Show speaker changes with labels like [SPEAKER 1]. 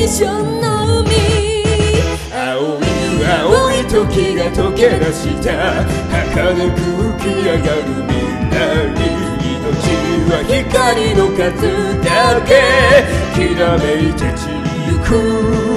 [SPEAKER 1] ーションの海、
[SPEAKER 2] 青い青い時が溶け出した儚く浮き上がる未来、命は光の数だけきらめいて散りゆく